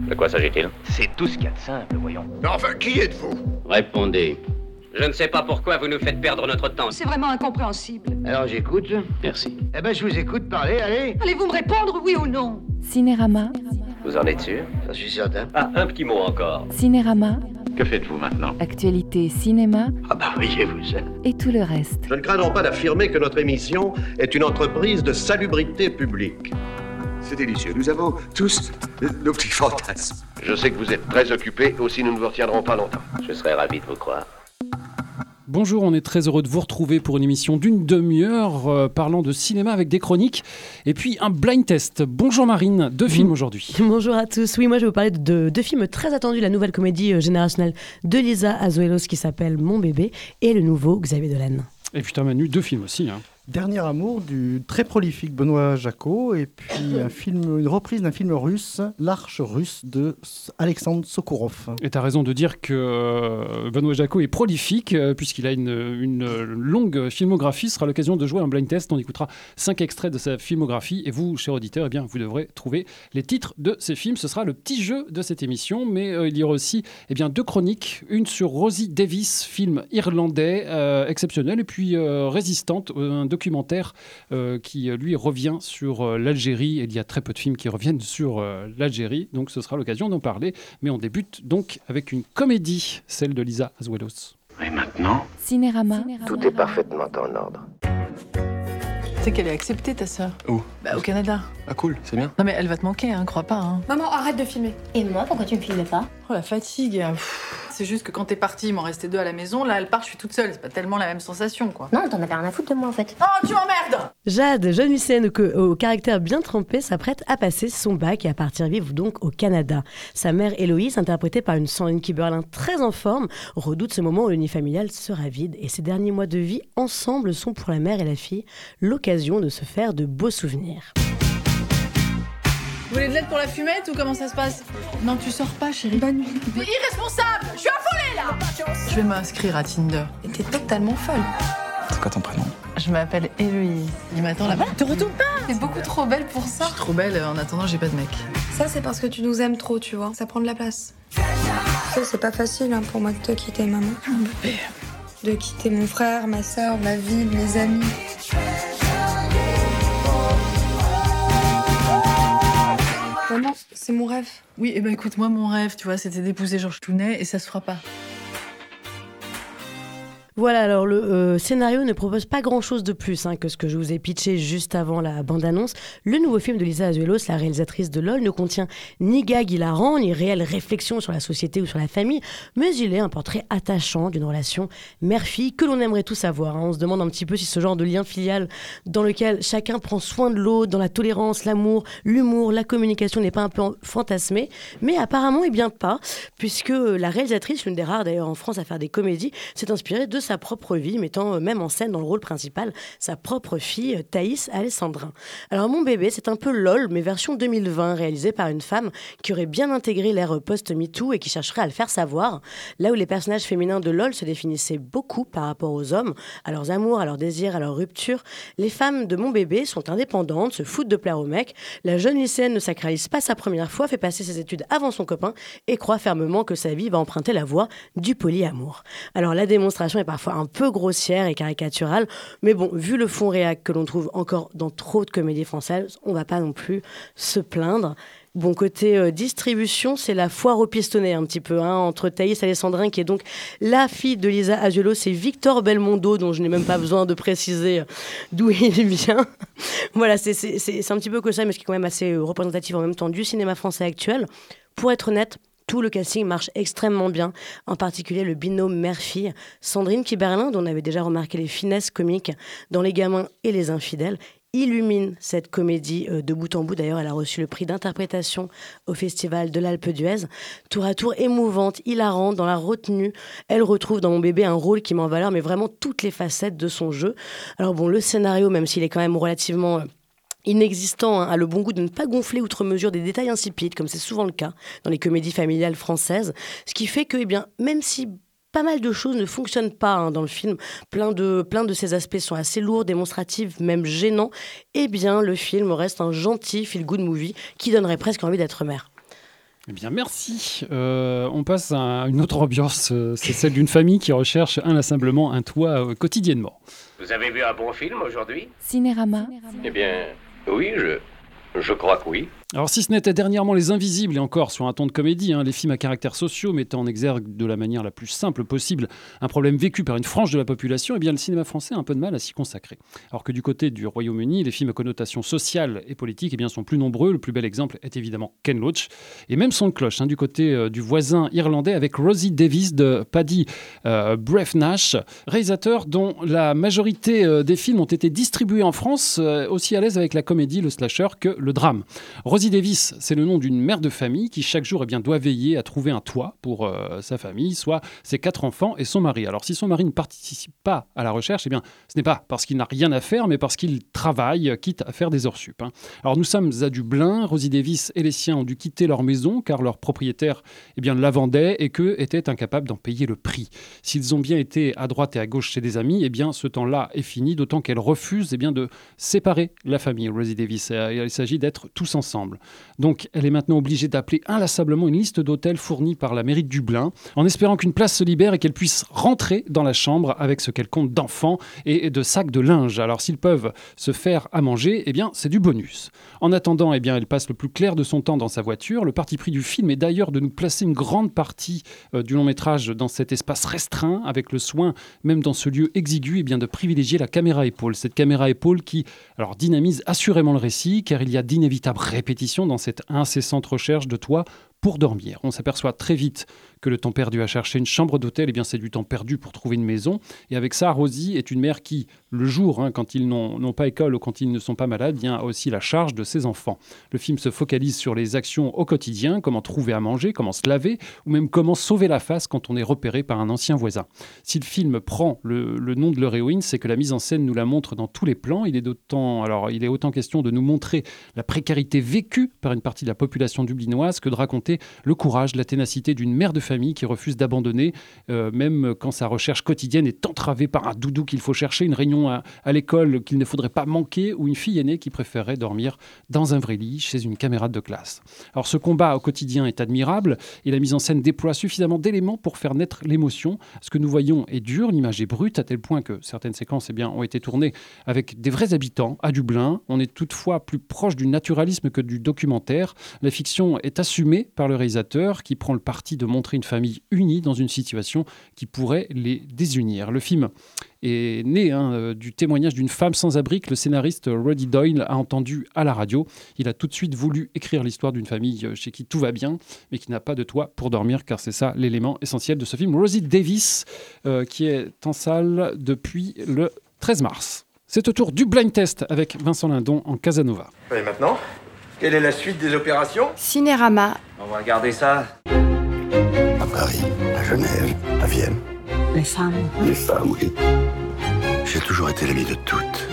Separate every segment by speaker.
Speaker 1: De quoi s'agit-il?
Speaker 2: C'est tout ce qu'il y a de simple, voyons.
Speaker 3: Mais enfin, qui êtes-vous?
Speaker 1: Répondez. Je ne sais pas pourquoi vous nous faites perdre notre temps.
Speaker 4: C'est vraiment incompréhensible.
Speaker 2: Alors j'écoute.
Speaker 1: Merci.
Speaker 2: Eh ben je vous écoute parler, allez.
Speaker 4: Allez-vous me répondre, oui ou non?
Speaker 5: Cinérama,
Speaker 1: Vous en êtes sûr?
Speaker 2: J'en suis certain.
Speaker 1: Ah, un petit mot encore.
Speaker 5: Cinérama,
Speaker 3: Que faites-vous maintenant?
Speaker 5: actualité cinéma
Speaker 2: Ah bah voyez-vous ça.
Speaker 5: et tout le reste.
Speaker 6: Je ne crains donc pas d'affirmer que notre émission est une entreprise de salubrité publique.
Speaker 3: C'est délicieux. Nous avons tous nos petits fantasmes.
Speaker 6: Je sais que vous êtes très occupés, aussi nous ne vous retiendrons pas longtemps.
Speaker 1: Je serais ravi de vous croire.
Speaker 7: Bonjour, on est très heureux de vous retrouver pour une émission d'une demi-heure parlant de cinéma avec des chroniques et puis un blind test. Bonjour Marine, deux films aujourd'hui.
Speaker 8: Bonjour à tous. Oui, moi je vais vous parler de deux films très attendus, la nouvelle comédie générationnelle de Lisa Azuelos qui s'appelle Mon bébé et le nouveau Xavier Dolan.
Speaker 7: Et putain Manu, deux films aussi.
Speaker 9: Dernier amour du très prolifique Benoît Jacot et puis une reprise d'un film russe, L'Arche russe de Alexandre Sokourov.
Speaker 7: Et tu as raison de dire que Benoît Jacot est prolifique puisqu'il a une longue filmographie. Ce sera l'occasion de jouer un blind test. On écoutera 5 extraits de sa filmographie et vous, chers auditeurs, eh bien, vous devrez trouver les titres de ces films. Ce sera le petit jeu de cette émission, mais il y aura aussi deux chroniques. Une sur Rosie Davis, film irlandais exceptionnel, et puis Résistante, un documentaire qui lui revient sur l'Algérie. Il y a très peu de films qui reviennent sur l'Algérie, donc ce sera l'occasion d'en parler. Mais on débute donc avec une comédie, celle de Lisa Azuelos.
Speaker 3: Et maintenant,
Speaker 5: Cinérama,
Speaker 2: Tout est parfaitement en ordre.
Speaker 10: Tu sais qu'elle est acceptée, ta sœur?
Speaker 11: Où?
Speaker 10: Au Canada.
Speaker 11: Ah cool, c'est bien.
Speaker 10: Non mais elle va te manquer, crois pas.
Speaker 12: Maman, arrête de filmer.
Speaker 13: Et moi, pourquoi tu me filmes pas?
Speaker 10: Oh la fatigue. C'est juste que quand t'es partie, il m'en restait 2 à la maison. Là, elle part, je suis toute seule. C'est pas tellement la même sensation, quoi.
Speaker 13: Non, t'en avais rien à foutre de moi en fait.
Speaker 10: Oh, tu m'emmerdes!
Speaker 8: Jade, jeune lycéenne au caractère bien trempé, s'apprête à passer son bac et à partir vivre donc au Canada. Sa mère Héloïse, interprétée par une Sandrine Kiberlin très en forme, redoute ce moment où l'uni familial sera vide et ses derniers mois de vie ensemble sont pour la mère et la fille l'occasion de se faire de beaux souvenirs.
Speaker 10: Vous voulez de l'aide pour la fumette ou comment ça se passe? Non, tu sors pas, chérie.
Speaker 12: Bonne nuit.
Speaker 10: Mais irresponsable! Je suis affolée, là! Je vais m'inscrire à Tinder.
Speaker 12: Et t'es totalement folle.
Speaker 11: C'est quoi ton prénom?
Speaker 10: Je m'appelle Héloïse. Il m'attend là-bas. Te retourne pas!
Speaker 12: T'es beaucoup trop belle pour
Speaker 10: Je
Speaker 12: ça.
Speaker 10: suis trop belle, en attendant, j'ai pas de mec.
Speaker 12: Ça, c'est parce que tu nous aimes trop, tu vois. Ça prend de la place. Tu sais, c'est pas facile pour moi de te quitter, maman. De quitter mon frère, ma soeur, ma vie, mes amis. Maman, c'est mon rêve.
Speaker 10: Oui, et écoute, moi, mon rêve, tu vois, c'était d'épouser Georges Tounet et ça se fera pas.
Speaker 8: Voilà, alors le scénario ne propose pas grand-chose de plus que ce que je vous ai pitché juste avant la bande-annonce. Le nouveau film de Lisa Azuelos, la réalisatrice de LOL, ne contient ni gag hilarant, ni réelle réflexion sur la société ou sur la famille, mais il est un portrait attachant d'une relation mère-fille que l'on aimerait tous avoir. On se demande un petit peu si ce genre de lien filial dans lequel chacun prend soin de l'autre, dans la tolérance, l'amour, l'humour, la communication n'est pas un peu fantasmé, mais apparemment, bien pas, puisque la réalisatrice, l'une des rares d'ailleurs en France à faire des comédies, s'est inspirée de sa propre vie, mettant même en scène dans le rôle principal sa propre fille, Thaïs Alessandrin. Alors Mon bébé, c'est un peu LOL, mais version 2020, réalisée par une femme qui aurait bien intégré l'ère post-MeToo et qui chercherait à le faire savoir. Là où les personnages féminins de LOL se définissaient beaucoup par rapport aux hommes, à leurs amours, à leurs désirs, à leurs ruptures, les femmes de Mon bébé sont indépendantes, se foutent de plaire au mec. La jeune lycéenne ne sacralise pas sa première fois, fait passer ses études avant son copain et croit fermement que sa vie va emprunter la voie du polyamour. Alors la démonstration est parfois un peu grossière et caricaturale, mais bon, vu le fond réac que l'on trouve encore dans trop de comédies françaises, on va pas non plus se plaindre. Bon, côté distribution, c'est la foire au pistonnet un petit peu, entre Thaïs Alessandrin, qui est donc la fille de Lisa Azuelos, et Victor Belmondo, dont je n'ai même pas besoin de préciser d'où il vient. Voilà, c'est un petit peu que ça, mais ce qui est quand même assez représentatif en même temps du cinéma français actuel. Pour être honnête, tout le casting marche extrêmement bien, en particulier le binôme mère-fille, Sandrine Kiberlin, dont on avait déjà remarqué les finesses comiques dans Les Gamins et Les Infidèles, illumine cette comédie de bout en bout. D'ailleurs, elle a reçu le prix d'interprétation au Festival de l'Alpe d'Huez. Tour à tour émouvante, hilarante, dans la retenue. Elle retrouve dans Mon bébé un rôle qui met en valeur mais vraiment toutes les facettes de son jeu. Alors bon, le scénario, même s'il est quand même relativement inexistant, a le bon goût de ne pas gonfler outre mesure des détails insipides, comme c'est souvent le cas dans les comédies familiales françaises. Ce qui fait que, même si pas mal de choses ne fonctionnent pas dans le film, plein de ces aspects sont assez lourds, démonstratifs, même gênants, le film reste un gentil feel-good movie qui donnerait presque envie d'être mère.
Speaker 7: Eh bien, merci. On passe à une autre ambiance. C'est celle d'une famille qui recherche inlassablement un toit quotidiennement.
Speaker 1: Vous avez vu un bon film aujourd'hui?
Speaker 5: Cinérama.
Speaker 1: Eh bien, oui, je crois que oui.
Speaker 7: Alors si ce n'était dernièrement Les Invisibles, et encore sur un ton de comédie, les films à caractère sociaux mettant en exergue de la manière la plus simple possible un problème vécu par une frange de la population, eh bien le cinéma français a un peu de mal à s'y consacrer. Alors que du côté du Royaume-Uni, les films à connotation sociale et politique eh bien, sont plus nombreux. Le plus bel exemple est évidemment Ken Loach, et même son de cloche du côté du voisin irlandais avec Rosie Davis de Paddy Breathnach, réalisateur dont la majorité des films ont été distribués en France, aussi à l'aise avec la comédie, le slasher que le drame. Rosie Davis, c'est le nom d'une mère de famille qui chaque jour doit veiller à trouver un toit pour sa famille, soit ses 4 enfants et son mari. Alors si son mari ne participe pas à la recherche, eh bien, ce n'est pas parce qu'il n'a rien à faire, mais parce qu'il travaille, quitte à faire des heures sup. Alors nous sommes à Dublin, Rosie Davis et les siens ont dû quitter leur maison car leur propriétaire la vendait et qu'eux étaient incapables d'en payer le prix. S'ils ont bien été à droite et à gauche chez des amis, eh bien ce temps-là est fini, d'autant qu'elle refuse de séparer la famille, Rosie Davis. Il s'agit d'être tous ensemble. Donc, elle est maintenant obligée d'appeler inlassablement une liste d'hôtels fournis par la mairie de Dublin, en espérant qu'une place se libère et qu'elle puisse rentrer dans la chambre avec ce qu'elle compte d'enfants et de sacs de linge. Alors, s'ils peuvent se faire à manger, eh bien, c'est du bonus. En attendant, eh bien, elle passe le plus clair de son temps dans sa voiture. Le parti pris du film est d'ailleurs de nous placer une grande partie du long métrage dans cet espace restreint, avec le soin, même dans ce lieu exigu, de privilégier la caméra épaule. Cette caméra épaule qui dynamise assurément le récit, car il y a d'inévitables répétitions dans cette incessante recherche de toit pour dormir. On s'aperçoit très vite que le temps perdu à chercher une chambre d'hôtel, c'est du temps perdu pour trouver une maison. Et avec ça, Rosie est une mère qui, le jour, quand ils n'ont pas école ou quand ils ne sont pas malades, a aussi la charge de ses enfants. Le film se focalise sur les actions au quotidien, comment trouver à manger, comment se laver, ou même comment sauver la face quand on est repéré par un ancien voisin. Si le film prend le nom de leur héroïne, c'est que la mise en scène nous la montre dans tous les plans. Il est autant question de nous montrer la précarité vécue par une partie de la population dublinoise que de raconter le courage, la ténacité d'une mère de famille qui refuse d'abandonner, même quand sa recherche quotidienne est entravée par un doudou qu'il faut chercher, une réunion à l'école qu'il ne faudrait pas manquer, ou une fille aînée qui préférerait dormir dans un vrai lit chez une camarade de classe. Alors ce combat au quotidien est admirable et la mise en scène déploie suffisamment d'éléments pour faire naître l'émotion. Ce que nous voyons est dur, l'image est brute, à tel point que certaines séquences ont été tournées avec des vrais habitants à Dublin. On est toutefois plus proche du naturalisme que du documentaire. La fiction est assumée par le réalisateur qui prend le parti de montrer une famille unie dans une situation qui pourrait les désunir. Le film est né du témoignage d'une femme sans-abri que le scénariste Roddy Doyle a entendu à la radio. Il a tout de suite voulu écrire l'histoire d'une famille chez qui tout va bien, mais qui n'a pas de toit pour dormir, car c'est ça l'élément essentiel de ce film. Rosie Davis, qui est en salle depuis le 13 mars. C'est au tour du blind test avec Vincent Lindon en Casanova.
Speaker 14: Et maintenant, quelle est la suite des opérations?
Speaker 15: Cinérama.
Speaker 14: On va regarder ça.
Speaker 3: À Paris, à Genève, à Vienne.
Speaker 15: Les femmes.
Speaker 3: Les femmes, oui. J'ai toujours été l'ami de toutes.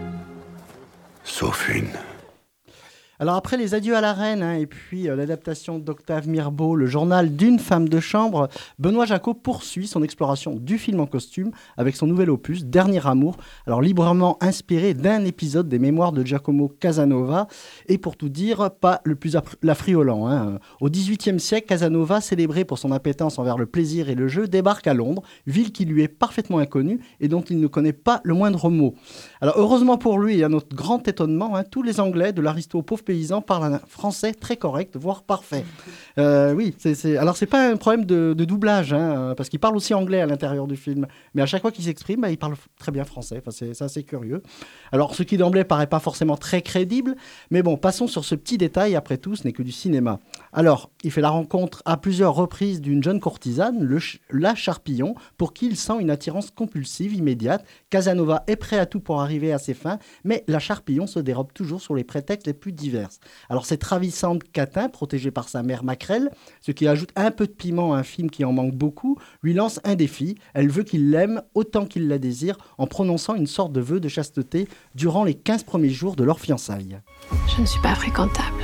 Speaker 3: Sauf une.
Speaker 9: Alors après les adieux à la reine et puis l'adaptation d'Octave Mirbeau, le journal d'une femme de chambre, Benoît Jacot poursuit son exploration du film en costume avec son nouvel opus, Dernier Amour, alors librement inspiré d'un épisode des mémoires de Giacomo Casanova, et pour tout dire, pas le plus affriolant. Au XVIIIe siècle, Casanova, célébré pour son appétence envers le plaisir et le jeu, débarque à Londres, ville qui lui est parfaitement inconnue et dont il ne connaît pas le moindre mot. Alors heureusement pour lui, et à notre grand étonnement, tous les Anglais, de l'aristo au pauvre paysan, parlent un français très correct, voire parfait. Oui, alors c'est pas un problème de doublage, parce qu'il parle aussi anglais à l'intérieur du film, mais à chaque fois qu'il s'exprime, il parle très bien français. C'est assez curieux. Alors ce qui d'emblée paraît pas forcément très crédible, mais bon, passons sur ce petit détail. Après tout, ce n'est que du cinéma. Alors, il fait la rencontre à plusieurs reprises d'une jeune courtisane, la Charpillon, pour qui il sent une attirance compulsive immédiate. Casanova est prêt à tout pour arriver à ses fins, mais la Charpillon se dérobe toujours sur les prétextes les plus divers. Alors cette ravissante catin, protégée par sa mère Maquerelle, ce qui ajoute un peu de piment à un film qui en manque beaucoup, lui lance un défi. Elle veut qu'il l'aime autant qu'il la désire, en prononçant une sorte de vœu de chasteté durant les 15 premiers jours de leur fiançailles.
Speaker 16: Je ne suis pas fréquentable.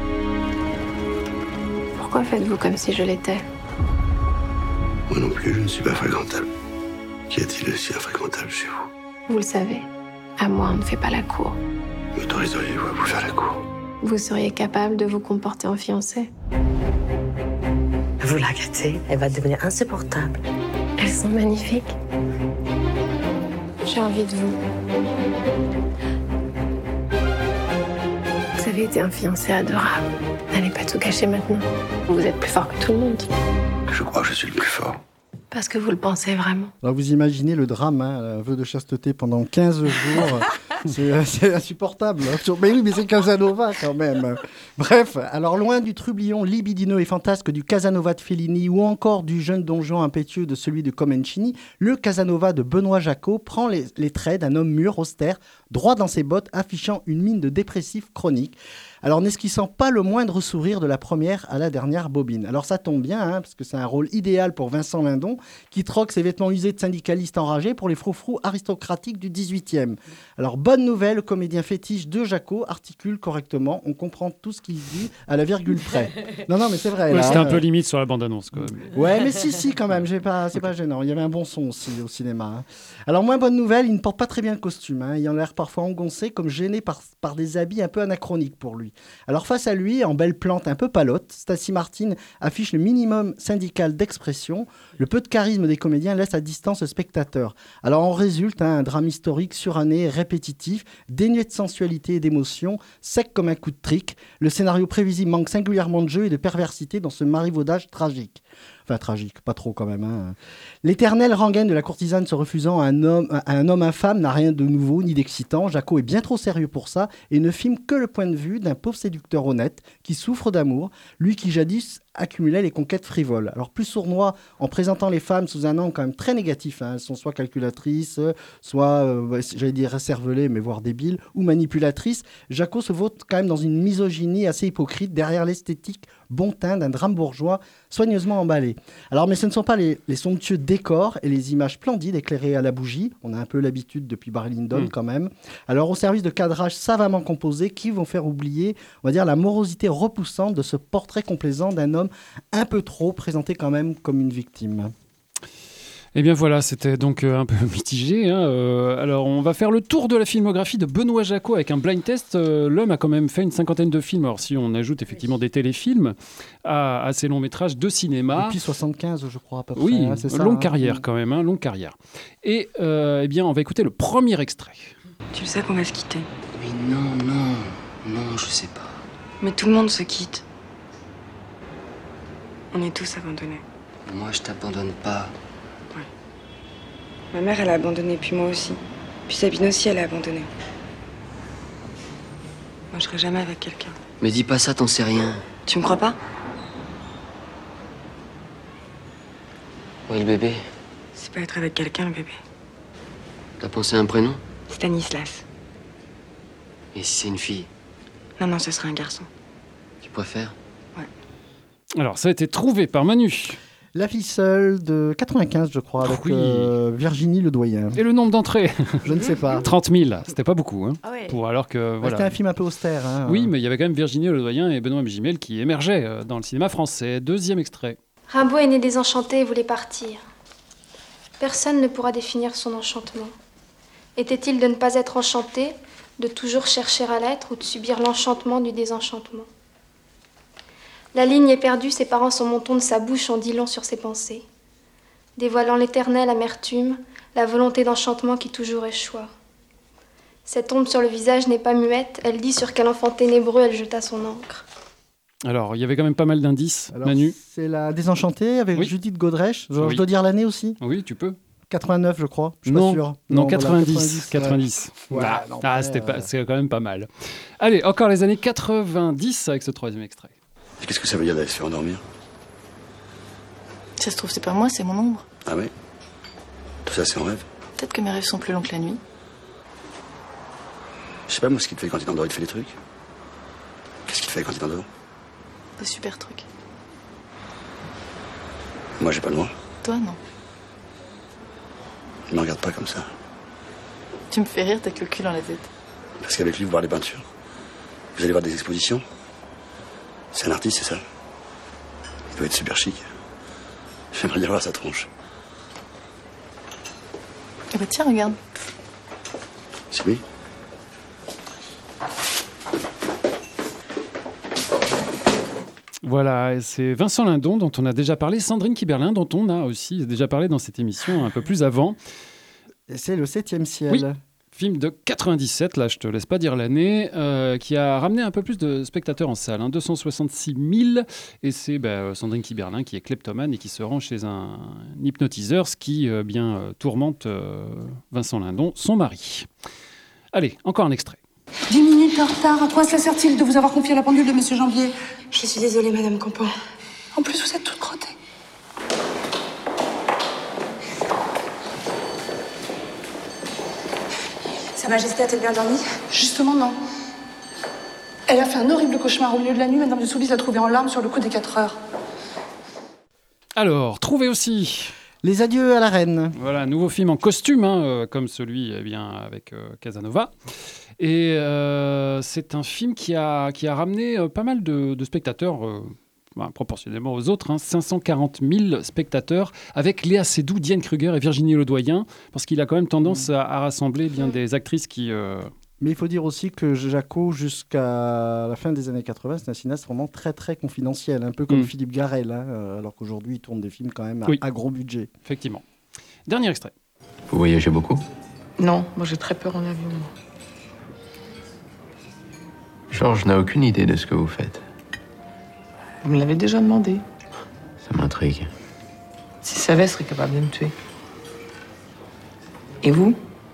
Speaker 16: Pourquoi faites-vous comme si je l'étais?
Speaker 3: Moi non plus, je ne suis pas fréquentable. Qu'y a-t-il aussi infréquentable chez vous?
Speaker 16: Vous le savez, à moi on ne fait pas la cour.
Speaker 3: M'autoriseriez-vous à vous faire la cour?
Speaker 16: Vous seriez capable de vous comporter en fiancé?
Speaker 15: Vous la gâtez, elle va devenir insupportable.
Speaker 16: Elles sont magnifiques. J'ai envie de vous. Vous avez été un fiancé adorable. N'allez pas tout gâcher maintenant. Vous êtes plus fort que tout le monde.
Speaker 3: Je crois que je suis le plus fort.
Speaker 16: Parce que vous le pensez vraiment.
Speaker 9: Alors vous imaginez le drame, un vœu de chasteté pendant 15 jours, c'est insupportable. Mais oui, mais c'est Casanova quand même. Bref, alors loin du trublion libidineux et fantasque du Casanova de Fellini ou encore du jeune donjon impétueux de celui de Comencini, le Casanova de Benoît Jacot prend les traits d'un homme mûr, austère, droit dans ses bottes, affichant une mine de dépressif chronique. Alors n'esquissant pas le moindre sourire de la première à la dernière bobine. Alors ça tombe bien, parce que c'est un rôle idéal pour Vincent Lindon, qui troque ses vêtements usés de syndicaliste enragé pour les froufrous aristocratiques du 18e. Alors bonne nouvelle, le comédien fétiche de Jacot articule correctement, on comprend tout ce qu'il dit à la virgule près. Non, mais c'est vrai.
Speaker 7: Ouais, c'était un peu limite sur la bande-annonce. Quand même.
Speaker 9: Ouais, mais si, quand même, c'est pas gênant. Il y avait un bon son aussi au cinéma. Alors moins bonne nouvelle, il ne porte pas très bien le costume. Il a l'air parfois engoncé, comme gêné par des habits un peu anachroniques pour lui. Alors face à lui, en belle plante un peu palote, Stacy Martin affiche le minimum syndical d'expression. Le peu de charisme des comédiens laisse à distance le spectateur. Alors en résulte un drame historique suranné, répétitif, dénué de sensualité et d'émotion, sec comme un coup de trick. Le scénario prévisible manque singulièrement de jeu et de perversité dans ce marivaudage tragique. Enfin, tragique, pas trop quand même. L'éternelle rengaine de la courtisane se refusant à un homme infâme n'a rien de nouveau ni d'excitant. Jacot est bien trop sérieux pour ça et ne filme que le point de vue d'un pauvre séducteur honnête qui souffre d'amour, lui qui jadis accumulait les conquêtes frivoles. Alors plus sournois en présentant les femmes sous un angle quand même très négatif. Elles sont soit calculatrices, soit, j'allais dire cervelées, mais voire débiles, ou manipulatrices. Jacot se vaut quand même dans une misogynie assez hypocrite derrière l'esthétique bon teint d'un drame bourgeois soigneusement emballé. Alors, mais ce ne sont pas les somptueux décors et les images splendides éclairées à la bougie. On a un peu l'habitude depuis Barry Lyndon quand même. Alors, au service de cadrages savamment composés qui vont faire oublier, on va dire, la morosité repoussante de ce portrait complaisant d'un homme un peu trop présenté quand même comme une victime.
Speaker 7: Eh bien voilà, c'était donc un peu mitigé. Alors on va faire le tour de la filmographie de Benoît Jacot avec un blind test. L'homme a quand même fait une 50aine de films. Alors si on ajoute effectivement des téléfilms à ses longs métrages de cinéma.
Speaker 9: Depuis 75, je crois à peu près.
Speaker 7: Oui,
Speaker 9: c'est ça,
Speaker 7: longue carrière quand même, longue carrière. Et eh bien on va écouter le premier extrait.
Speaker 12: Tu le sais qu'on va se quitter.
Speaker 11: Mais non, je sais pas.
Speaker 12: Mais tout le monde se quitte. On est tous abandonnés.
Speaker 11: Moi, je t'abandonne pas.
Speaker 12: Ma mère, elle a abandonné, puis moi aussi. Puis Sabine aussi, elle a abandonné. Moi, je serai jamais avec quelqu'un.
Speaker 11: Mais dis pas ça, t'en sais rien.
Speaker 12: Tu me crois pas?
Speaker 11: Où est le bébé?
Speaker 12: C'est pas être avec quelqu'un, le bébé.
Speaker 11: T'as pensé à un prénom?
Speaker 12: Stanislas.
Speaker 11: Et si c'est une fille?
Speaker 12: Non, ce sera un garçon.
Speaker 11: Tu préfères?
Speaker 12: Ouais.
Speaker 7: Alors, ça a été trouvé par Manu.
Speaker 9: La ficelle de 95, je crois, avec Virginie Ledoyen.
Speaker 7: Et le nombre d'entrées?
Speaker 9: Je ne sais pas.
Speaker 7: 30 000, c'était pas beaucoup.
Speaker 8: Ah ouais.
Speaker 7: Alors que, voilà.
Speaker 9: C'était un film un peu austère.
Speaker 7: Oui, mais il y avait quand même Virginie Ledoyen et Benoît Magimel qui émergeaient dans le cinéma français. Deuxième extrait.
Speaker 17: Rimbaud est né désenchanté et voulait partir. Personne ne pourra définir son enchantement. Était-il de ne pas être enchanté, de toujours chercher à l'être ou de subir l'enchantement du désenchantement? La ligne est perdue, séparant son menton de sa bouche en dit long sur ses pensées, dévoilant l'éternelle amertume, la volonté d'enchantement qui toujours échoua. Cette ombre sur le visage n'est pas muette, elle dit sur quel enfant ténébreux elle jeta son encre.
Speaker 7: Alors, il y avait quand même pas mal d'indices, Manu.
Speaker 9: C'est La Désenchantée avec Judith Godrèche. Je dois dire l'année aussi?
Speaker 7: Oui, tu peux.
Speaker 9: 89, je crois. Je suis pas sûr.
Speaker 7: Non, 90. 90.
Speaker 9: Voilà,
Speaker 7: c'est quand même pas mal. Allez, encore les années 90 avec ce troisième extrait.
Speaker 3: Qu'est-ce que ça veut dire d'aller se faire endormir?
Speaker 10: Ça se trouve, c'est pas moi, c'est mon ombre.
Speaker 3: Ah ouais? Tout ça, c'est en rêve?
Speaker 10: Peut-être que mes rêves sont plus longs que la nuit.
Speaker 3: Je sais pas, moi, ce qu'il te fait quand il t'endort, il te fait des trucs. Qu'est-ce qu'il te fait quand il t'endort?
Speaker 10: Des super trucs.
Speaker 3: Moi, j'ai pas le droit.
Speaker 10: Toi, non.
Speaker 3: Ne me regarde pas comme ça.
Speaker 10: Tu me fais rire, t'as que le cul dans la tête.
Speaker 3: Parce qu'avec lui, vous voir les peintures. Vous allez voir des expositions. C'est un artiste, c'est ça? Il doit être super chic. J'aimerais bien voir sa tronche.
Speaker 10: Eh ben tiens, regarde.
Speaker 3: C'est lui?
Speaker 7: Voilà, et c'est Vincent Lindon dont on a déjà parlé, Sandrine Kiberlin dont on a aussi déjà parlé dans cette émission un peu plus avant.
Speaker 9: Et c'est Le 7e ciel.
Speaker 7: Oui, film de 97, là je te laisse pas dire l'année, qui a ramené un peu plus de spectateurs en salle, 266 000, et c'est Sandrine Kiberlin qui est kleptomane et qui se rend chez un hypnotiseur, ce qui tourmente Vincent Lindon, son mari. Allez, encore un extrait.
Speaker 12: 10 minutes en retard, à quoi cela sert-il de vous avoir confié la pendule de Monsieur Jambier? Je suis désolée, Madame Campan. En plus, vous êtes toute crottée. Sa Majesté a-t-elle bien dormi? Justement, non. Elle a fait un horrible cauchemar. Au milieu de la nuit, Madame de Soubise l'a trouvée en larmes sur le coup des 4 heures.
Speaker 7: Alors, trouvez aussi...
Speaker 9: Les adieux à la reine.
Speaker 7: Voilà, un nouveau film en costume, comme celui avec Casanova. Et c'est un film qui a ramené pas mal de spectateurs, proportionnellement aux autres, 540 000 spectateurs, avec Léa Seydoux, Diane Kruger et Virginie Ledoyen, parce qu'il a quand même tendance à rassembler bien des actrices qui...
Speaker 9: Mais il faut dire aussi que Jacot, jusqu'à la fin des années 80, c'est un cinéaste vraiment très très confidentiel, un peu comme Philippe Garrel, alors qu'aujourd'hui il tourne des films quand même à gros budget.
Speaker 7: Effectivement. Dernier extrait.
Speaker 14: Vous voyagez beaucoup?
Speaker 10: Non, moi j'ai très peur en avion.
Speaker 14: Georges n'a aucune idée de ce que vous faites.
Speaker 10: Vous me l'avez déjà demandé.
Speaker 14: Ça m'intrigue.
Speaker 10: S'il savait, il serait capable de me tuer. Et vous?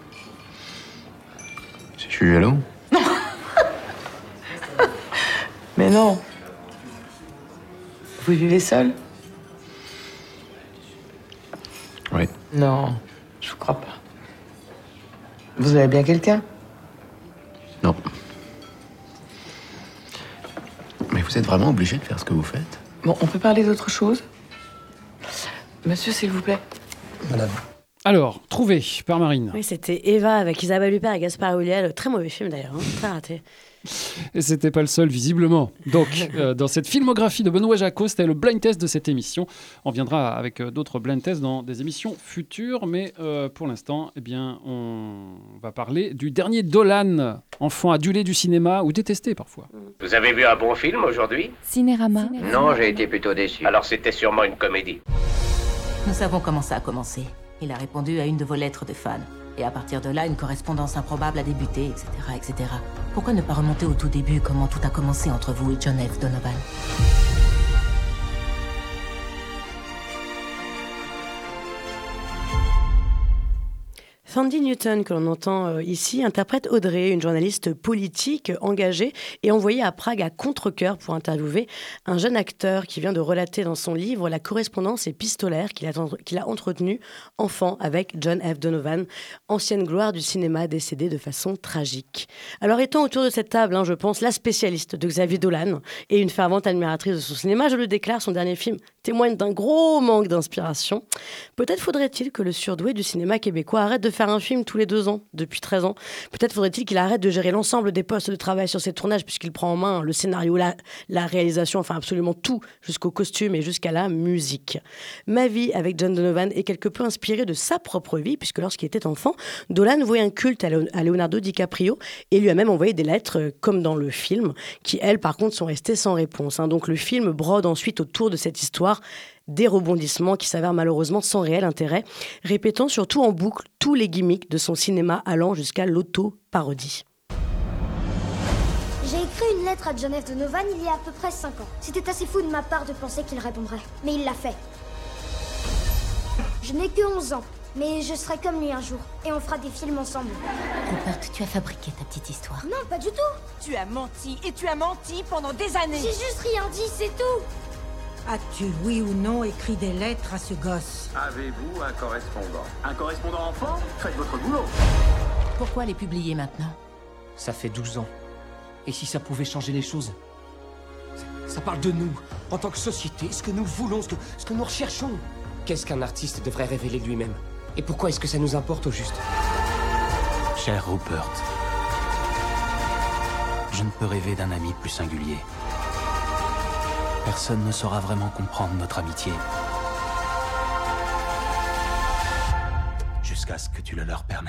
Speaker 14: Si je suis jaloux?
Speaker 10: Mais non. Vous vivez seul?
Speaker 14: Oui.
Speaker 10: Non, je vous crois pas. Vous avez bien quelqu'un?
Speaker 14: Non. Mais vous êtes vraiment obligé de faire ce que vous faites?
Speaker 10: Bon, on peut parler d'autre chose? Monsieur, s'il vous plaît.
Speaker 14: Madame.
Speaker 7: Alors, trouvé par Marine.
Speaker 8: Oui, c'était Eva avec Isabelle Huppert et Gaspard Ulliel. Très mauvais film d'ailleurs, très raté.
Speaker 7: Et c'était pas le seul, visiblement. Donc, dans cette filmographie de Benoît Jacot, c'était le blind test de cette émission. On viendra avec d'autres blind tests dans des émissions futures, mais pour l'instant, on va parler du dernier Dolan, enfant adulé du cinéma ou détesté parfois.
Speaker 1: Vous avez vu un bon film aujourd'hui?
Speaker 5: Cinérama.
Speaker 1: Non, j'ai été plutôt déçu. Alors c'était sûrement une comédie.
Speaker 18: Nous savons comment ça a commencé. Il a répondu à une de vos lettres de fan. Et à partir de là, une correspondance improbable a débuté, etc., etc. Pourquoi ne pas remonter au tout début, comment tout a commencé entre vous et John F. Donovan?
Speaker 8: Sandy Newton, que l'on entend ici, interprète Audrey, une journaliste politique engagée et envoyée à Prague à contre-cœur pour interviewer un jeune acteur qui vient de relater dans son livre la correspondance épistolaire qu'il a entretenue enfant avec John F. Donovan, ancienne gloire du cinéma décédée de façon tragique. Alors étant autour de cette table, je pense, la spécialiste de Xavier Dolan et une fervente admiratrice de son cinéma, je le déclare, son dernier film témoigne d'un gros manque d'inspiration. Peut-être faudrait-il que le surdoué du cinéma québécois arrête de faire un film tous les 2 ans, depuis 13 ans. Peut-être faudrait-il qu'il arrête de gérer l'ensemble des postes de travail sur ses tournages, puisqu'il prend en main le scénario, la réalisation, enfin absolument tout, jusqu'au costume et jusqu'à la musique. Ma vie avec John Donovan est quelque peu inspirée de sa propre vie, puisque lorsqu'il était enfant, Dolan vouait un culte à Leonardo DiCaprio et lui a même envoyé des lettres, comme dans le film, qui, elles, par contre, sont restées sans réponse. Donc le film brode ensuite autour de cette histoire des rebondissements qui s'avèrent malheureusement sans réel intérêt, répétant surtout en boucle tous les gimmicks de son cinéma allant jusqu'à l'auto-parodie.
Speaker 19: J'ai écrit une lettre à John F. Donovan il y a à peu près 5 ans. C'était assez fou de ma part de penser qu'il répondrait, mais il l'a fait. Je n'ai que 11 ans, mais je serai comme lui un jour, et on fera des films ensemble.
Speaker 18: Rupert, tu as fabriqué ta petite histoire.
Speaker 19: Non, pas du tout.
Speaker 20: Tu as menti, et tu as menti pendant des années.
Speaker 19: J'ai juste rien dit, c'est tout.
Speaker 20: As-tu, oui ou non, écrit des lettres à ce gosse?
Speaker 14: Avez-vous un correspondant? Un correspondant enfant? Faites votre boulot.
Speaker 18: Pourquoi les publier maintenant?
Speaker 21: Ça fait 12 ans. Et si ça pouvait changer les choses? Ça parle de nous, en tant que société, ce que nous voulons, ce que nous recherchons. Qu'est-ce qu'un artiste devrait révéler de lui-même? Et pourquoi est-ce que ça nous importe au juste?
Speaker 22: Cher Rupert, je ne peux rêver d'un ami plus singulier. Personne ne saura vraiment comprendre notre amitié. Jusqu'à ce que tu le leur permettes.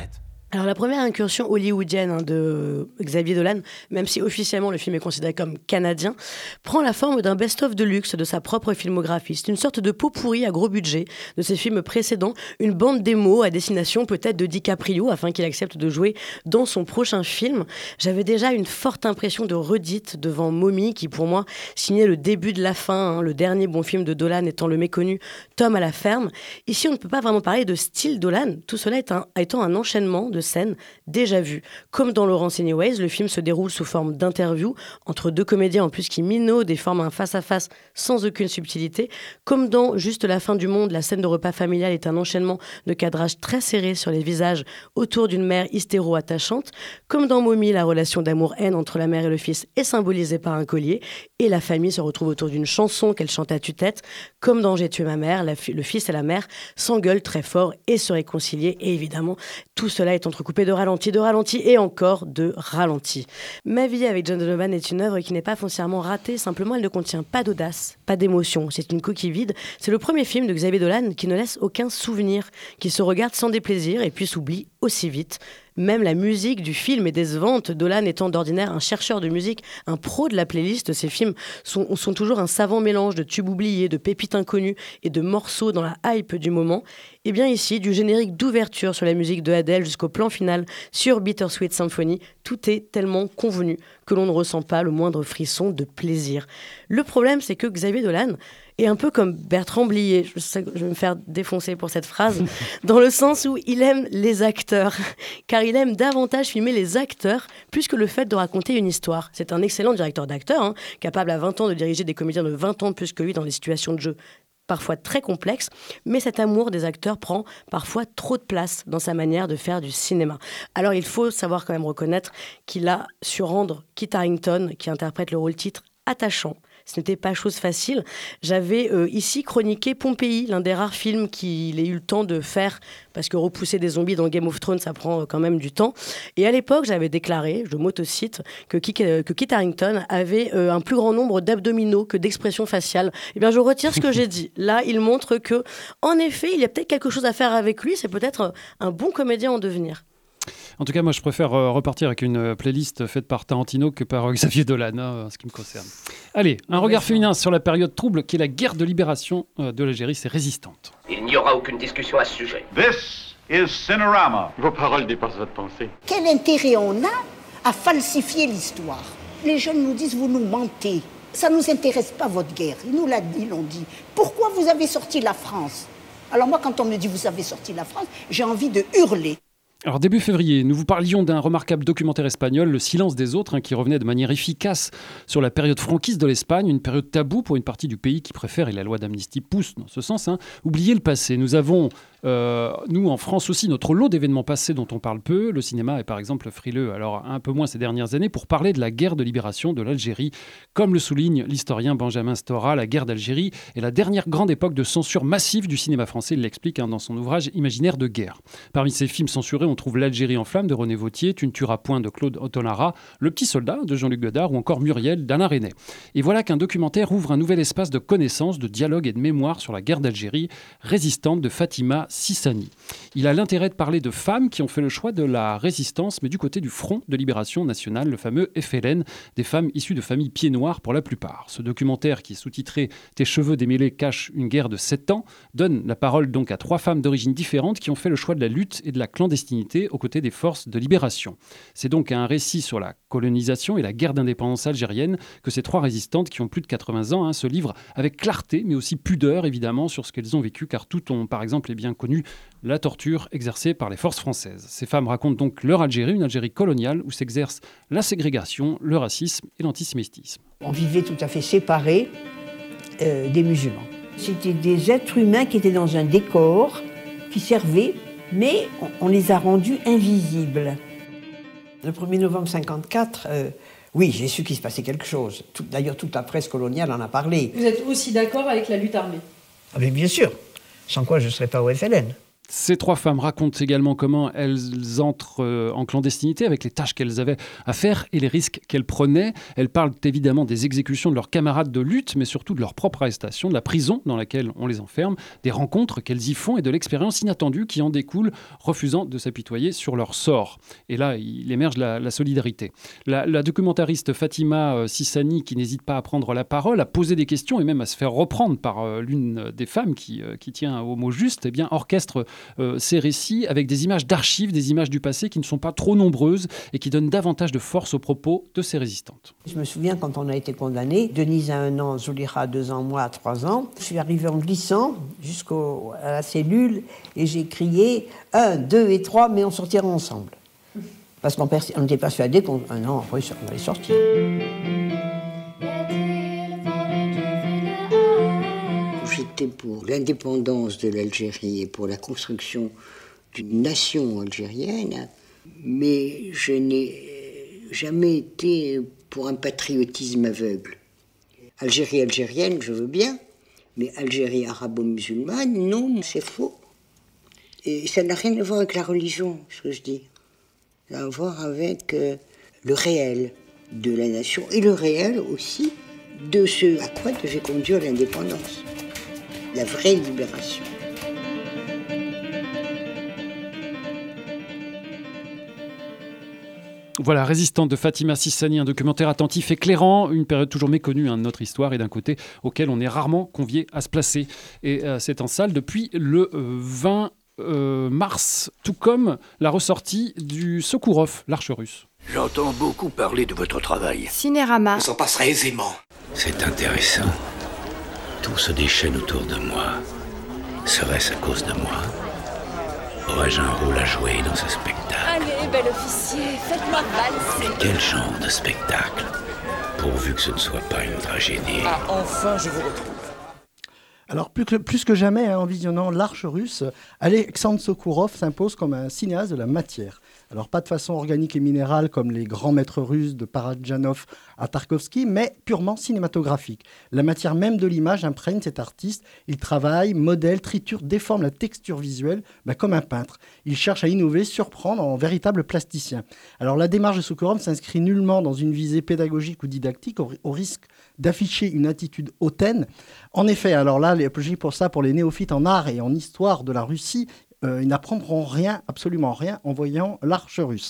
Speaker 8: Alors la première incursion hollywoodienne de Xavier Dolan, même si officiellement le film est considéré comme canadien, prend la forme d'un best-of de luxe de sa propre filmographie. C'est une sorte de pot pourri à gros budget de ses films précédents, une bande démo à destination peut-être de DiCaprio afin qu'il accepte de jouer dans son prochain film. J'avais déjà une forte impression de redite devant Mommy qui pour moi signait le début de la fin, le dernier bon film de Dolan étant le méconnu Tom à la ferme. Ici on ne peut pas vraiment parler de style Dolan, tout cela étant un enchaînement de scènes déjà vues. Comme dans Lawrence Anyways, le film se déroule sous forme d'interview entre deux comédiens en plus qui minaudent et forment un face-à-face sans aucune subtilité. Comme dans Juste la fin du monde, la scène de repas familial est un enchaînement de cadrage très serré sur les visages autour d'une mère hystéro-attachante. Comme dans Mommy, la relation d'amour-haine entre la mère et le fils est symbolisée par un collier et la famille se retrouve autour d'une chanson qu'elle chante à tue-tête. Comme dans J'ai tué ma mère, le fils et la mère s'engueulent très fort et se réconcilient. Et évidemment, tout cela est entrecoupé de ralentis et encore de ralentis. Ma vie avec John Donovan est une œuvre qui n'est pas foncièrement ratée, simplement elle ne contient pas d'audace, pas d'émotion. C'est une coquille vide. C'est le premier film de Xavier Dolan qui ne laisse aucun souvenir, qui se regarde sans déplaisir et puis s'oublie aussi vite. Même la musique du film est décevante. Dolan étant d'ordinaire un chercheur de musique, un pro de la playlist, ces films sont toujours un savant mélange de tubes oubliés, de pépites inconnues et de morceaux dans la hype du moment. Et bien ici, du générique d'ouverture sur la musique de Adele jusqu'au plan final sur Bittersweet Symphony, tout est tellement convenu que l'on ne ressent pas le moindre frisson de plaisir. Le problème, c'est que Xavier Dolan est un peu comme Bertrand Blier, je vais me faire défoncer pour cette phrase, dans le sens où il aime les acteurs, car il aime davantage filmer les acteurs plus que le fait de raconter une histoire. C'est un excellent directeur d'acteurs, capable à 20 ans de diriger des comédiens de 20 ans de plus que lui dans des situations de jeu parfois très complexes, mais cet amour des acteurs prend parfois trop de place dans sa manière de faire du cinéma. Alors il faut savoir quand même reconnaître qu'il a su rendre Kit Harington, qui interprète le rôle titre, attachant. Ce n'était pas chose facile. J'avais ici chroniqué Pompéi, l'un des rares films qu'il ait eu le temps de faire, parce que repousser des zombies dans Game of Thrones, ça prend quand même du temps. Et à l'époque, j'avais déclaré, je m'autocite, que Kit Harington avait un plus grand nombre d'abdominaux que d'expressions faciales. Eh bien, je retire ce que j'ai dit. Là, il montre que, en effet, il y a peut-être quelque chose à faire avec lui. C'est peut-être un bon comédien en devenir.
Speaker 7: En tout cas, moi, je préfère repartir avec une playlist faite par Tarantino que par Xavier Dolan, en ce qui me concerne. Allez, un regard féminin sur la période trouble qui est la guerre de libération de l'Algérie, c'est Résistante.
Speaker 1: Il n'y aura aucune discussion à ce sujet.
Speaker 14: This is Cinerama. Vos paroles dépassent votre pensée.
Speaker 4: Quel intérêt on a à falsifier l'histoire? Les jeunes nous disent, vous nous mentez. Ça ne nous intéresse pas, votre guerre. Il nous l'a dit, l'on dit. Pourquoi vous avez sorti la France? Alors moi, quand on me dit, vous avez sorti la France, j'ai envie de hurler.
Speaker 7: Alors début février, nous vous parlions d'un remarquable documentaire espagnol, Le silence des autres, qui revenait de manière efficace sur la période franquiste de l'Espagne, une période taboue pour une partie du pays qui préfère, et la loi d'amnistie pousse dans ce sens, oublier le passé. Nous avons, nous en France aussi, notre lot d'événements passés dont on parle peu. Le cinéma est par exemple frileux, alors un peu moins ces dernières années, pour parler de la guerre de libération de l'Algérie. Comme le souligne l'historien Benjamin Stora, la guerre d'Algérie est la dernière grande époque de censure massive du cinéma français, il l'explique dans son ouvrage Imaginaire de guerre. Parmi ces films censurés, on trouve L'Algérie en flammes de René Vauthier, Tu ne tueras point de Claude Autonara, Le petit soldat de Jean-Luc Godard ou encore Muriel d'Alain Resnais. Et voilà qu'un documentaire ouvre un nouvel espace de connaissance, de dialogue et de mémoire sur la guerre d'Algérie, Résistante de Fatima Sissani. Il a l'intérêt de parler de femmes qui ont fait le choix de la résistance, mais du côté du Front de Libération Nationale, le fameux FLN, des femmes issues de familles pieds noirs pour la plupart. Ce documentaire, qui est sous-titré « Tes cheveux démêlés cachent une guerre de 7 ans », donne la parole donc à 3 femmes d'origine différentes qui ont fait le choix de la lutte et de la clandestinité aux côtés des forces de libération. C'est donc un récit sur la colonisation et la guerre d'indépendance algérienne que ces 3 résistantes qui ont plus de 80 ans se livrent avec clarté, mais aussi pudeur évidemment sur ce qu'elles ont vécu, car toutes ont par exemple bien connu la torture exercée par les forces françaises. Ces femmes racontent donc leur Algérie, une Algérie coloniale où s'exerce la ségrégation, le racisme et l'antisémitisme.
Speaker 4: On vivait tout à fait séparés des musulmans. C'était des êtres humains qui étaient dans un décor, qui servaient, mais on les a rendus invisibles. Le 1er novembre 1954, oui, j'ai su qu'il se passait quelque chose. D'ailleurs, toute la presse coloniale en a parlé.
Speaker 8: Vous êtes aussi d'accord avec la lutte armée?
Speaker 4: Ah, mais bien sûr, sans quoi je ne serais pas au FLN.
Speaker 7: Ces 3 femmes racontent également comment elles entrent en clandestinité avec les tâches qu'elles avaient à faire et les risques qu'elles prenaient. Elles parlent évidemment des exécutions de leurs camarades de lutte, mais surtout de leur propre arrestation, de la prison dans laquelle on les enferme, des rencontres qu'elles y font et de l'expérience inattendue qui en découle, refusant de s'apitoyer sur leur sort. Et là, il émerge la solidarité. La documentariste Fatima Sissani, qui n'hésite pas à prendre la parole, à poser des questions et même à se faire reprendre par l'une des femmes qui tient au mot juste, eh bien, orchestre ces récits avec des images d'archives, des images du passé qui ne sont pas trop nombreuses et qui donnent davantage de force aux propos de ces résistantes.
Speaker 4: Je me souviens quand on a été condamnés, Denise a 1 an, Zulira 2 ans, moi à 3 ans. Je suis arrivée en glissant jusqu'à la cellule et j'ai crié 1, 2 et 3, mais on sortira ensemble. Parce qu'on était persuadés qu'un an après, on allait sortir.
Speaker 2: J'étais pour l'indépendance de l'Algérie et pour la construction d'une nation algérienne, mais je n'ai jamais été pour un patriotisme aveugle. Algérie algérienne, je veux bien, mais Algérie arabo-musulmane, non, c'est faux. Et ça n'a rien à voir avec la religion, ce que je dis. Ça a à voir avec le réel de la nation et le réel aussi de ce à quoi devait conduire l'indépendance. La vraie libération.
Speaker 7: Voilà, Résistante de Fatima Sissani, un documentaire attentif, éclairant, une période toujours méconnue de notre histoire et d'un côté auquel on est rarement convié à se placer. Et c'est en salle depuis le 20 mars, tout comme la ressortie du Sokourov, l'Arche russe.
Speaker 6: J'entends beaucoup parler de votre travail.
Speaker 12: Cinérama.
Speaker 6: On s'en passerait aisément. C'est intéressant. Tout se déchaîne autour de moi. Serait-ce à cause de moi? Aurais-je un rôle à jouer dans ce spectacle?
Speaker 23: Allez, bel officier, faites-moi valser.
Speaker 6: Mais quel genre de spectacle? Pourvu que ce ne soit pas une tragédie.
Speaker 23: Ah, enfin, je vous retrouve.
Speaker 9: Alors, plus que jamais, en visionnant l'Arche russe, Alexandre Sokourov s'impose comme un cinéaste de la matière. Alors, pas de façon organique et minérale comme les grands maîtres russes de Parajanov à Tarkovsky, mais purement cinématographique. La matière même de l'image imprègne cet artiste. Il travaille, modèle, triture, déforme la texture visuelle comme un peintre. Il cherche à innover, surprendre en véritable plasticien. Alors, la démarche de Sokourov s'inscrit nullement dans une visée pédagogique ou didactique, au risque d'afficher une attitude hautaine. En effet, alors là, pour ça, pour les néophytes en art et en histoire de la Russie, ils n'apprendront rien, absolument rien, en voyant l'Arche russe.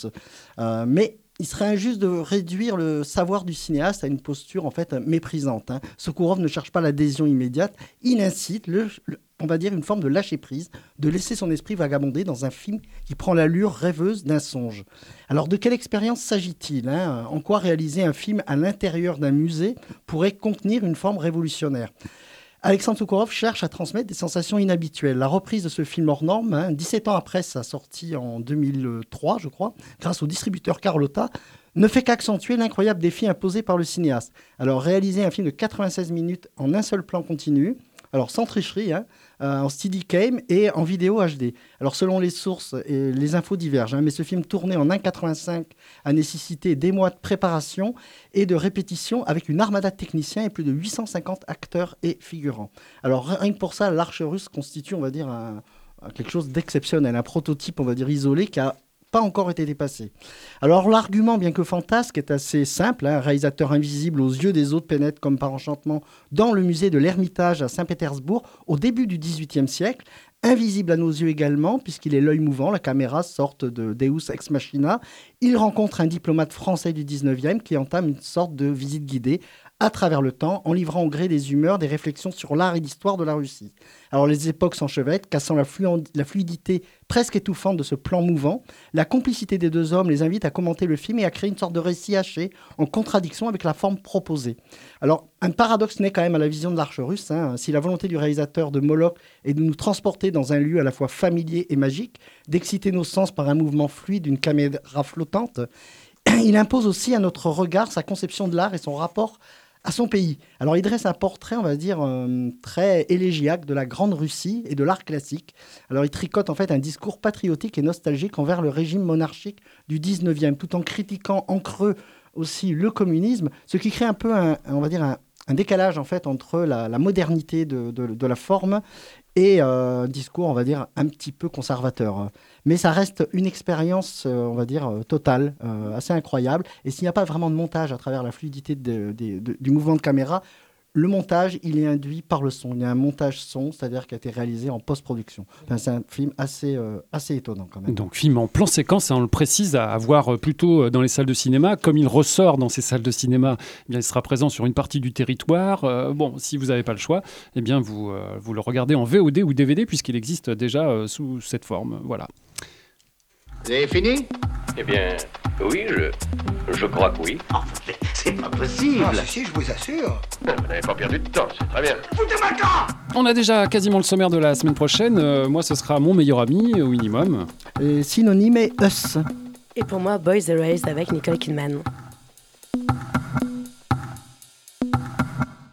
Speaker 9: Mais il serait injuste de réduire le savoir du cinéaste à une posture en fait méprisante. Sokourov ne cherche pas l'adhésion immédiate, il incite, on va dire, une forme de lâcher-prise, de laisser son esprit vagabonder dans un film qui prend l'allure rêveuse d'un songe. Alors, de quelle expérience s'agit-il? En quoi réaliser un film à l'intérieur d'un musée pourrait contenir une forme révolutionnaire? Alexandre Sokourov cherche à transmettre des sensations inhabituelles. La reprise de ce film hors norme, 17 ans après sa sortie en 2003, je crois, grâce au distributeur Carlotta, ne fait qu'accentuer l'incroyable défi imposé par le cinéaste. Alors, réaliser un film de 96 minutes en un seul plan continu, alors sans tricherie, en Steadicam et en vidéo HD. Alors selon les sources, et les infos divergent, mais ce film tourné en 1,85 a nécessité des mois de préparation et de répétition avec une armada de techniciens et plus de 850 acteurs et figurants. Alors rien que pour ça, l'Arche russe constitue, on va dire, quelque chose d'exceptionnel, un prototype, on va dire, isolé qui a pas encore été dépassé. Alors l'argument, bien que fantasque, est assez simple. Un réalisateur invisible aux yeux des autres pénètre comme par enchantement dans le musée de l'Ermitage à Saint-Pétersbourg au début du XVIIIe siècle. Invisible à nos yeux également, puisqu'il est l'œil mouvant, la caméra, sorte de Deus ex machina. Il rencontre un diplomate français du XIXe qui entame une sorte de visite guidée à travers le temps, en livrant au gré des humeurs des réflexions sur l'art et l'histoire de la Russie. Alors les époques s'enchevêtrent, cassant la fluidité presque étouffante de ce plan mouvant. La complicité des deux hommes les invite à commenter le film et à créer une sorte de récit haché, en contradiction avec la forme proposée. Alors, un paradoxe naît quand même à la vision de l'Arche russe. Si la volonté du réalisateur de Moloch est de nous transporter dans un lieu à la fois familier et magique, d'exciter nos sens par un mouvement fluide d'une caméra flottante, il impose aussi à notre regard sa conception de l'art et son rapport à son pays. Alors il dresse un portrait, on va dire, très élégiaque de la Grande Russie et de l'art classique. Alors il tricote en fait un discours patriotique et nostalgique envers le régime monarchique du 19e, tout en critiquant en creux aussi le communisme, ce qui crée un peu un décalage en fait entre la modernité de la forme et un discours, on va dire, un petit peu conservateur. Mais ça reste une expérience, on va dire, totale, assez incroyable. Et s'il n'y a pas vraiment de montage à travers la fluidité du mouvement de caméra, le montage, il est induit par le son. Il y a un montage son, c'est-à-dire qui a été réalisé en post-production. Enfin, c'est un film assez étonnant quand même.
Speaker 7: Donc film en plan séquence, on le précise, à voir plutôt dans les salles de cinéma. Comme il ressort dans ces salles de cinéma, eh bien, il sera présent sur une partie du territoire. Bon, si vous n'avez pas le choix, eh bien, vous le regardez en VOD ou DVD, puisqu'il existe déjà sous cette forme. Voilà.
Speaker 13: Vous avez fini ?
Speaker 1: Eh bien, oui, je crois que oui.
Speaker 13: Oh, c'est pas possible.
Speaker 1: Ah, si, je vous assure. Vous n'avez pas perdu de temps, c'est très bien.
Speaker 13: Foutez-moi le camp !
Speaker 7: On a déjà quasiment le sommaire de la semaine prochaine. Moi, ce sera Mon meilleur ami, au minimum.
Speaker 9: Et Synonyme et Us.
Speaker 8: Et pour moi, Boys Erased avec Nicole Kidman.